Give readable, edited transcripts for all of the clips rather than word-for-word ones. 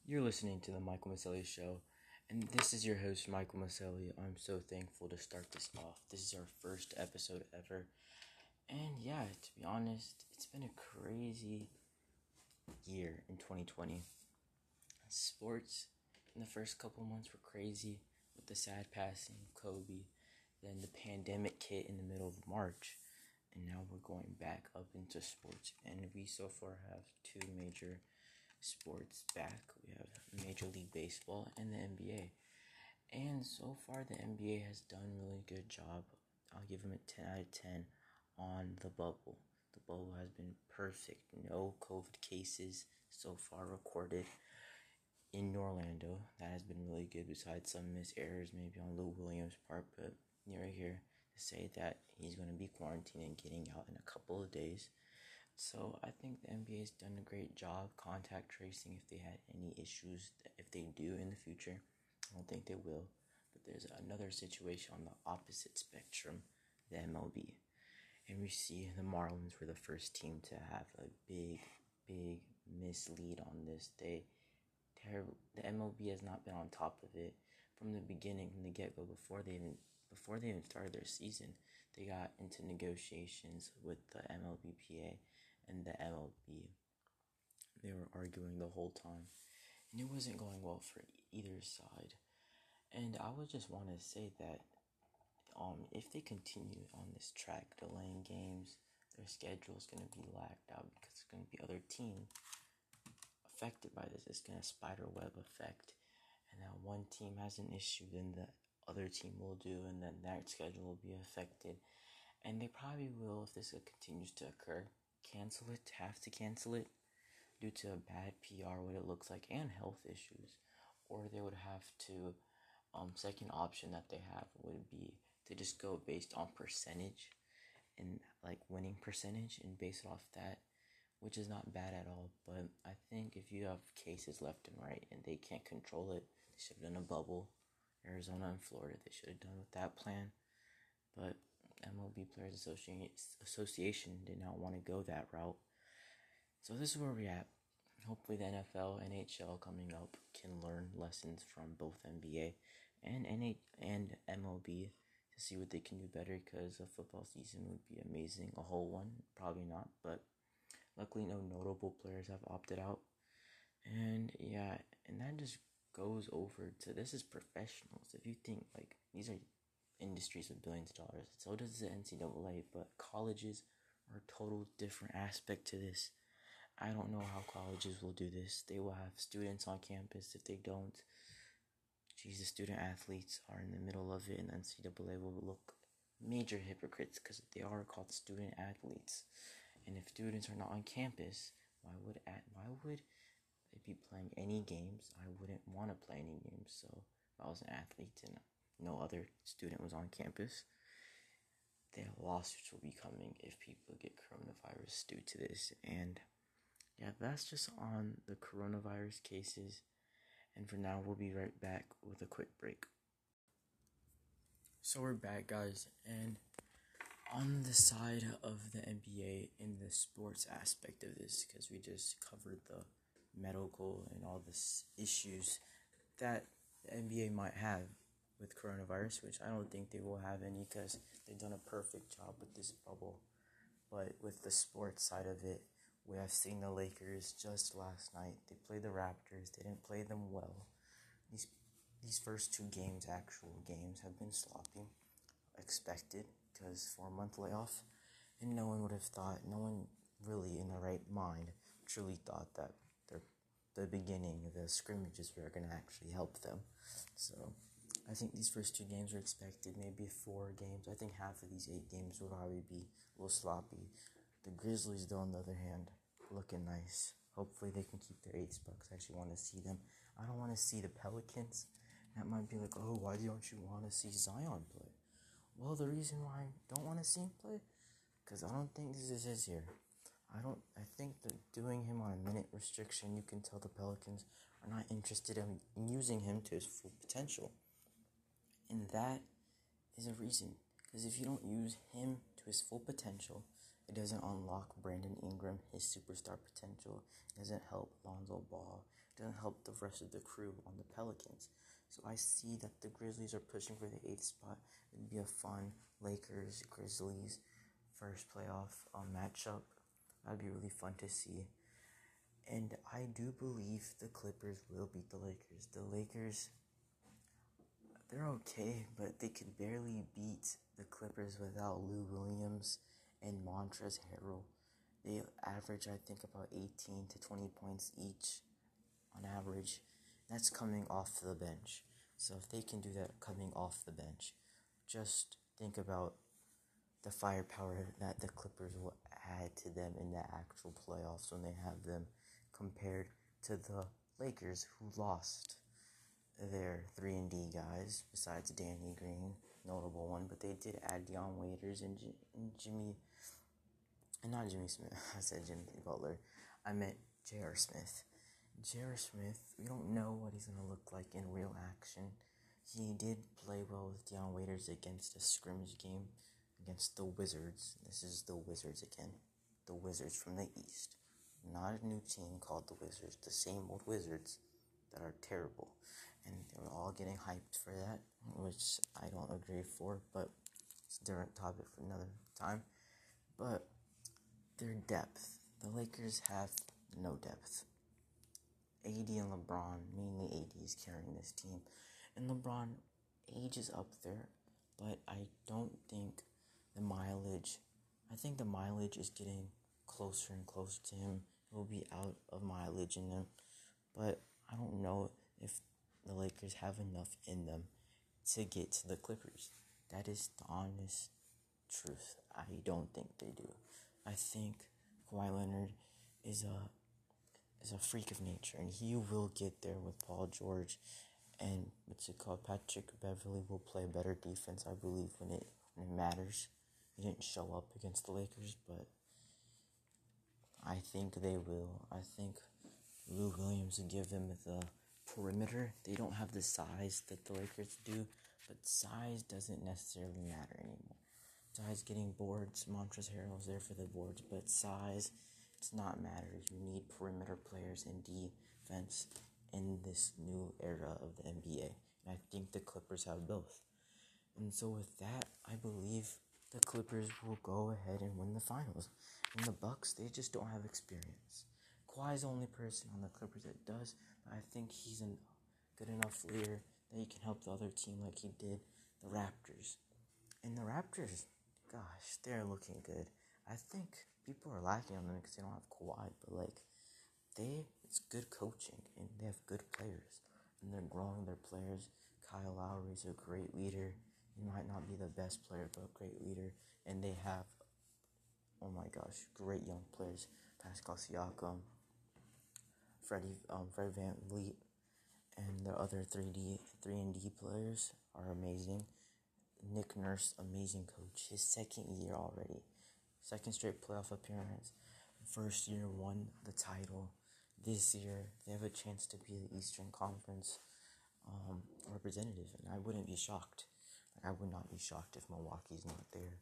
You're listening to the Michael Maselli Show, and this is your host, Michael Maselli. I'm so thankful to start this off. This is our first episode ever, and yeah, to be honest, it's been a crazy year in 2020. Sports in the first couple months were crazy with the sad passing of Kobe, then the pandemic hit in the middle of March, and now we're going back up into sports, and we so far have two major sports back. We have Major League Baseball and the NBA. And so far the NBA has done a really good job. I'll give them a 10 out of 10 on the bubble. The bubble has been perfect. No COVID cases so far recorded in Orlando. That has been really good, besides some missed errors maybe on Lou Williams' part, but you're here to say that he's going to be quarantined and getting out in a couple of days. So I think the NBA has done a great job contact tracing if they had any issues, if they do in the future. I don't think they will. But there's another situation on the opposite spectrum, the MLB. And we see the Marlins were the first team to have a big mislead on this. The MLB has not been on top of it from the beginning, from the get-go, before they even started their season. They got into negotiations with the MLBPA and the MLB. They were arguing the whole time, and it wasn't going well for either side. And I would just want to say that if they continue on this track, delaying games, their schedule is going to be lagged out because it's going to be other teams affected by this. It's going to spider web effect, and now one team has an issue, then the other team will do, and then that schedule will be affected. And they probably will, if this continues to occur, have to cancel it due to a bad PR, what it looks like, and health issues. Or they would have to, second option that they have would be to just go based on percentage and like winning percentage and base it off that, which is not bad at all. But I think if you have cases left and right and they can't control it, they should have done a bubble. Arizona and Florida, they should have done with that plan. But MLB Players Association did not want to go that route. So this is where we're at. Hopefully the NFL, NHL coming up can learn lessons from both NBA and MLB to see what they can do better, because a football season would be amazing. A whole one, probably not, but luckily no notable players have opted out. And yeah, and that just goes over to, this is professionals. If you think like these are industries with billions of dollars, so does the NCAA, but colleges are a total different aspect to this. I don't know how colleges will do this. They will have students on campus. If they don't, the student athletes are in the middle of it, and the NCAA will look major hypocrites because they are called student athletes. And if students are not on campus, why would they be playing any games? I wouldn't want to play any games. So if I was an athlete and no other student was on campus, the lawsuits will be coming if people get coronavirus due to this. And yeah, that's just on the coronavirus cases. And for now, we'll be right back with a quick break. So we're back, guys, and on the side of the NBA in the sports aspect of this, because we just covered the medical and all the issues that the NBA might have with coronavirus, which I don't think they will have any because they've done a perfect job with this bubble. But with the sports side of it, we have seen the Lakers just last night. They played the Raptors. They didn't play them well. These first two games, actual games, have been sloppy. Expected, because 4-month layoff. And no one really in the right mind truly thought that the beginning, the scrimmages were going to actually help them. So I think these first two games were expected, maybe 4 games. I think half of these 8 games will probably be a little sloppy. The Grizzlies, though, on the other hand, looking nice. Hopefully they can keep their 8 spots. I actually want to see them. I don't want to see the Pelicans. That might be like, oh, why don't you want to see Zion play? Well, the reason why I don't want to see him play, because I don't think this is his year. I think that doing him on a minute restriction, you can tell the Pelicans are not interested in using him to his full potential. And that is a reason. Because if you don't use him to his full potential, it doesn't unlock Brandon Ingram, his superstar potential. It doesn't help Lonzo Ball. to help the rest of the crew on the Pelicans. So I see that the Grizzlies are pushing for the 8th spot. It'd be a fun Lakers-Grizzlies first playoff matchup. That'd be really fun to see. And I do believe the Clippers will beat the Lakers. The Lakers, they're okay, but they could barely beat the Clippers without Lou Williams and Montrezl Harrell. They average, I think, about 18 to 20 points each on average. That's coming off the bench. So if they can do that coming off the bench, just think about the firepower that the Clippers will add to them in the actual playoffs when they have them, compared to the Lakers, who lost their 3-and-D guys, besides Danny Green, notable one, but they did add Dion Waiters and Jimmy, and not Jimmy Smith, I said Jimmy Butler, I meant J.R. Smith. J.R. Smith, we don't know what he's going to look like in real action. He did play well with Dion Waiters against a scrimmage game against the Wizards. This is the Wizards again. The Wizards from the East. Not a new team called the Wizards. The same old Wizards that are terrible. And they were all getting hyped for that, which I don't agree for, but it's a different topic for another time. But their depth. The Lakers have no depth. AD and LeBron, mainly AD, is carrying this team. And LeBron, age is up there, but I don't think I think the mileage is getting closer and closer to him. He'll be out of mileage in them, but I don't know if the Lakers have enough in them to get to the Clippers. That is the honest truth. I don't think they do. I think Kawhi Leonard is a freak of nature, and he will get there with Paul George, and Patrick Beverley will play better defense, I believe, when it matters. He didn't show up against the Lakers, but I think they will. I think Lou Williams will give them the perimeter. They don't have the size that the Lakers do, but size doesn't necessarily matter anymore. Size getting boards, Montrezl Harrell's there for the boards, but size does not matter. You need perimeter players and defense in this new era of the NBA, and I think the Clippers have both. And so with that, I believe the Clippers will go ahead and win the finals. And the Bucks, they just don't have experience. Kawhi's the only person on the Clippers that does, but I think he's a good enough leader that he can help the other team like he did the Raptors. And the Raptors, gosh, they're looking good. I think people are lacking on them because they don't have Kawhi, but it's good coaching, and they have good players, and they're growing their players. Kyle Lowry's a great leader. He might not be the best player, but a great leader. And they have, oh my gosh, great young players. Pascal Siakam, Fred VanVleet, and the other 3-and-D players are amazing. Nick Nurse, amazing coach. His second year already. Second straight playoff appearance. First year won the title. This year, they have a chance to be the Eastern Conference representative, and I wouldn't be shocked. I would not be shocked if Milwaukee's not there.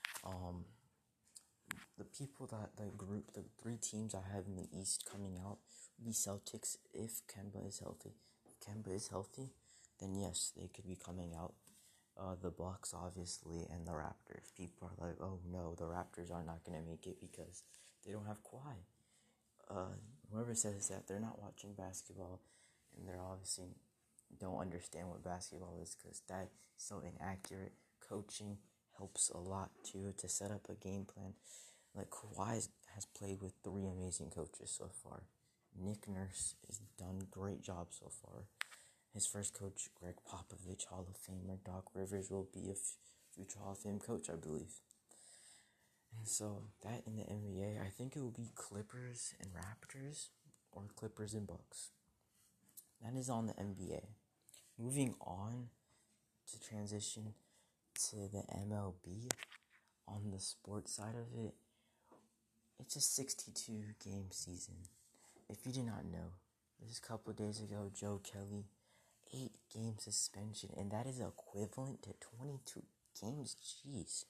The the 3 teams I have in the East coming out would be Celtics if Kemba is healthy. If Kemba is healthy, then yes, they could be coming out. The Bucks, obviously, and the Raptors. People are like, oh no, the Raptors are not going to make it because they don't have Kawhi. Whoever says that, they're not watching basketball, and they're obviously don't understand what basketball is, because that is so inaccurate. Coaching helps a lot too to set up a game plan. Like, Kawhi has played with 3 amazing coaches so far. Nick Nurse has done a great job so far. His first coach, Greg Popovich, Hall of Famer. Doc Rivers will be a future Hall of Fame coach, I believe. And so, that in the NBA, I think it will be Clippers and Raptors, or Clippers and Bucks. That is on the NBA. Moving on to transition to the MLB, on the sports side of it, it's a 62-game season. If you did not know, just a couple of days ago, Joe Kelly, 8-game suspension, and that is equivalent to 22 games. Jeez.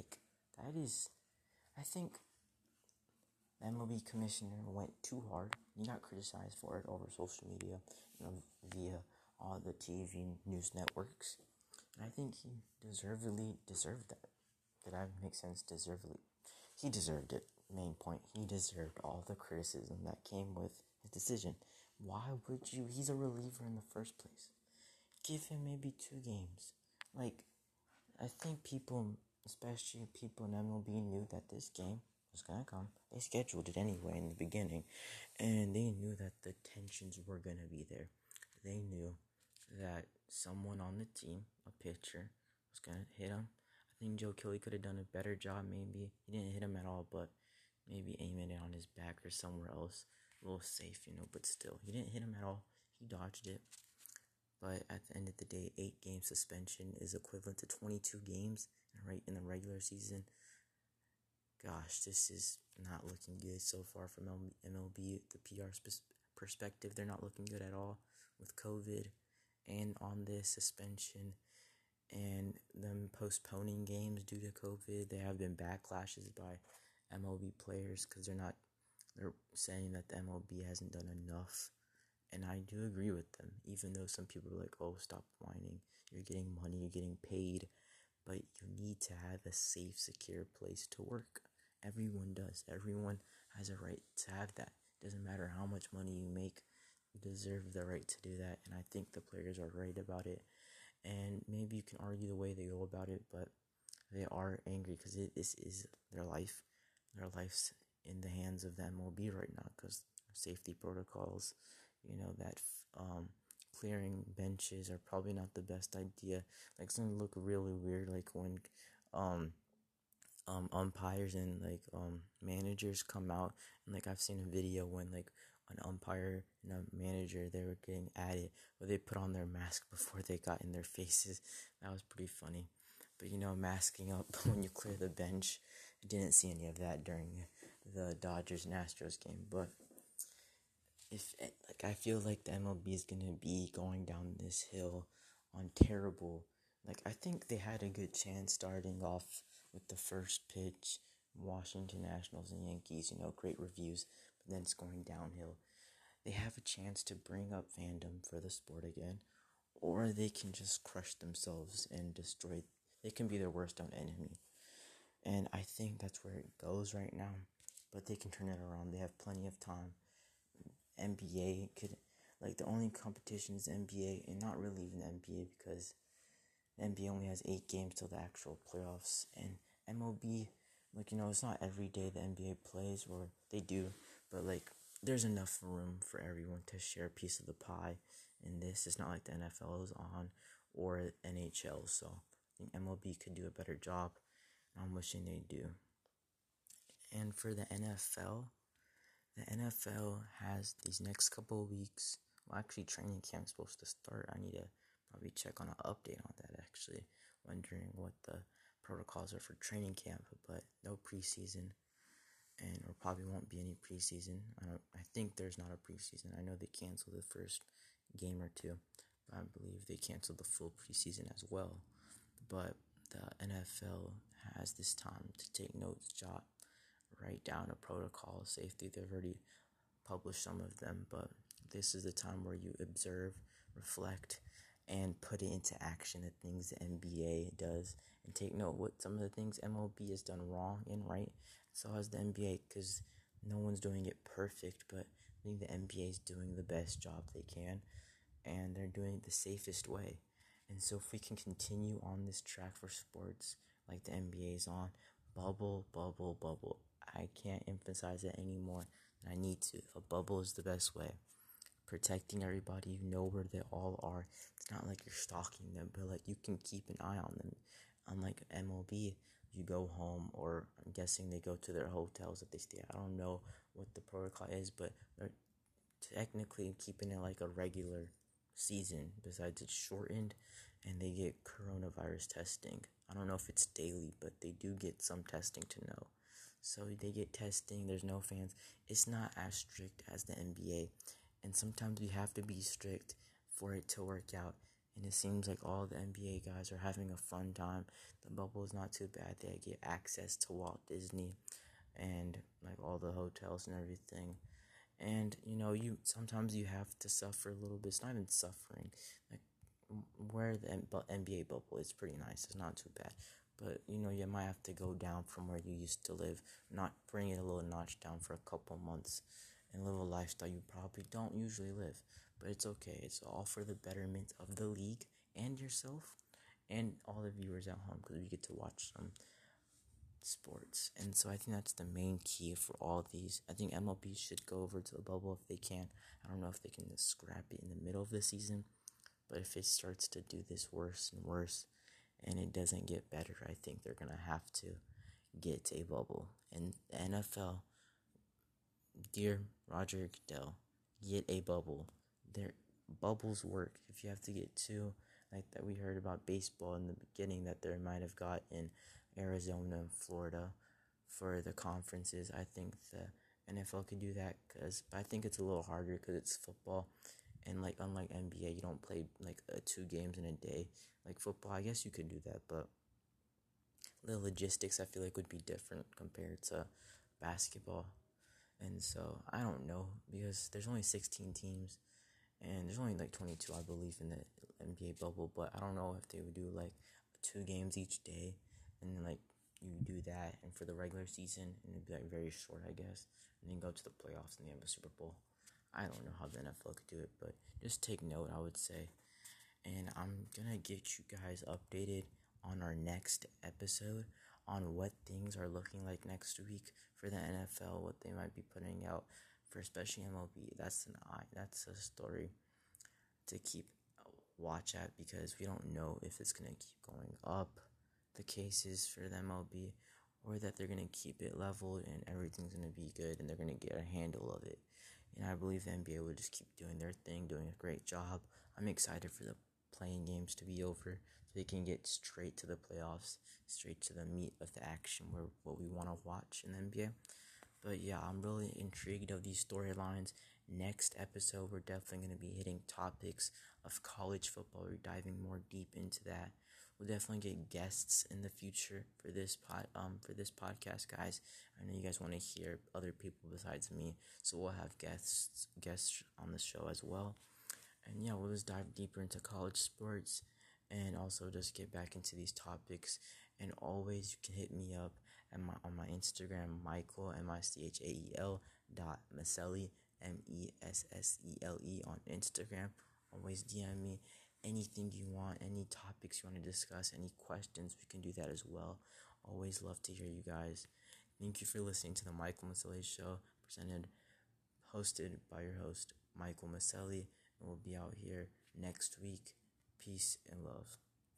I think the MLB commissioner went too hard. he got criticized for it over social media, via all the TV news networks. And I think he deservedly deserved that. Did that make sense? Deservedly. He deserved it. Main point. He deserved all the criticism that came with his decision. Why would you? He's a reliever in the first place. Give him maybe 2 games. Like, I think people, especially people in MLB, knew that this game was gonna come. They scheduled it anyway in the beginning, and they knew that the tensions were gonna be there. They knew that someone on the team, a pitcher, was gonna hit him. I think Joe Kelly could have done a better job. Maybe he didn't hit him at all, but maybe aiming it on his back or somewhere else, a little safe, But still, he didn't hit him at all. He dodged it. But at the end of the day, 8-game suspension is equivalent to 22 games right in the regular season. Gosh, this is not looking good so far from MLB. The PR perspective, they're not looking good at all with COVID and on this suspension and them postponing games due to COVID. There have been backlashes by MLB players because they're saying that the MLB hasn't done enough. And I do agree with them, even though some people are like, oh, stop whining. You're getting money, you're getting paid. But you need to have a safe, secure place to work. Everyone does. Everyone has a right to have that. Doesn't matter how much money you make, you deserve the right to do that. And I think the players are right about it. And maybe you can argue the way they go about it, but they are angry because this is their life. Their life's in the hands of the MLB right now because safety protocols, that clearing benches are probably not the best idea. Like, it's gonna look really weird, like when umpires and managers come out, and I've seen a video when an umpire and a manager, they were getting at it, where they put on their mask before they got in their faces. That was pretty funny. But masking up when you clear the bench, I didn't see any of that during the Dodgers and Astros game. But I feel like the MLB is gonna be going down this hill on terrible. I think they had a good chance starting off with the first pitch, Washington Nationals and Yankees, great reviews, but then it's going downhill. They have a chance to bring up fandom for the sport again, or they can just crush themselves and destroy. They can be their worst own enemy. And I think that's where it goes right now, but they can turn it around. They have plenty of time. NBA could, the only competition is NBA, and not really even NBA because the NBA only has 8 games till the actual playoffs, and MLB, it's not every day the NBA plays, or they do, but there's enough room for everyone to share a piece of the pie in this. It's not like the NFL is on, or NHL, so I think MLB could do a better job, and I'm wishing they do. And for the NFL has these next couple of weeks. Well, actually, training camp is supposed to start. I need to probably check on an update on that, actually. Wondering what the protocols are for training camp, but no preseason. And there probably won't be any preseason. I think there's not a preseason. I know they canceled the first game or two, but I believe they canceled the full preseason as well. But the NFL has this time to take notes, write down a protocol, safety. They've already published some of them, but this is the time where you observe, reflect, and put it into action, the things the NBA does, and take note what some of the things MLB has done wrong and right. So has the NBA, because no one's doing it perfect, but I think the NBA is doing the best job they can, and they're doing it the safest way. And so if we can continue on this track for sports like the NBA is on, bubble, bubble, bubble. I can't emphasize it anymore than I need to. A bubble is the best way. Protecting everybody, you know where they all are. It's not like you're stalking them, but you can keep an eye on them. Unlike MLB, you go home, or I'm guessing they go to their hotels that they stay at. I don't know what the protocol is, but they're technically keeping it like a regular season, besides it's shortened, and they get coronavirus testing. I don't know if it's daily, but they do get some testing to know. So they get testing, there's no fans. It's not as strict as the NBA, and sometimes we have to be strict for it to work out. And it seems like all the NBA guys are having a fun time. The bubble is not too bad. They get access to Walt Disney and all the hotels and everything. And you sometimes you have to suffer a little bit. It's not even suffering. Like where the NBA bubble is pretty nice. It's not too bad. But you might have to go down from where you used to live, not bring it a little notch down for a couple months, and live a lifestyle you probably don't usually live. But it's okay. It's all for the betterment of the league and yourself, and all the viewers at home, because we get to watch some sports. And so I think that's the main key for all these. I think MLB should go over to the bubble if they can. I don't know if they can just scrap it in the middle of the season, but if it starts to do this worse and worse and it doesn't get better, I think they're going to have to get to a bubble. And the NFL, dear Roger Goodell, get a bubble. Their bubbles work. If you have to get two, like that we heard about baseball in the beginning, that there might have got in Arizona and Florida for the conferences, I think the NFL could do that, but I think it's a little harder because it's football, and like unlike NBA, you don't play like 2 games in a day. Like football, I guess you could do that, but the logistics I feel like would be different compared to basketball. And so I don't know, because there's only 16 teams and there's only like 22, I believe, in the NBA bubble. But I don't know if they would do like 2 games each day, and then like you do that, and for the regular season, and it'd be like very short, I guess, and then go to the playoffs and they have a Super Bowl. I don't know how the NFL could do it, but just take note, I would say. And I'm gonna get you guys updated on our next episode on what things are looking like next week for the NFL, what they might be putting out for especially MLB. That's a story to keep watch at, because we don't know if it's gonna keep going up, the cases for the MLB, or that they're gonna keep it level and everything's gonna be good and they're gonna get a handle of it. And I believe the NBA will just keep doing their thing, doing a great job. I'm excited for the playing games to be over so they can get straight to the playoffs, straight to the meat of the action, where what we want to watch in the NBA. But yeah, I'm really intrigued of these storylines. Next episode, we're definitely going to be hitting topics of college football. We're diving more deep into that. We'll definitely get guests in the future for this podcast, guys. I know you guys want to hear other people besides me, so we'll have guests on the show as well. And yeah, we'll just dive deeper into college sports, and also just get back into these topics. And always, you can hit me up on my Instagram, Michael MICHAEL .Messeli MESSELE on Instagram. Always DM me anything you want, any topics you want to discuss, any questions. We can do that as well. Always love to hear you guys. Thank you for listening to the Michael Maselli Show, hosted by your host Michael Maselli, and we'll be out here next week. Peace and love.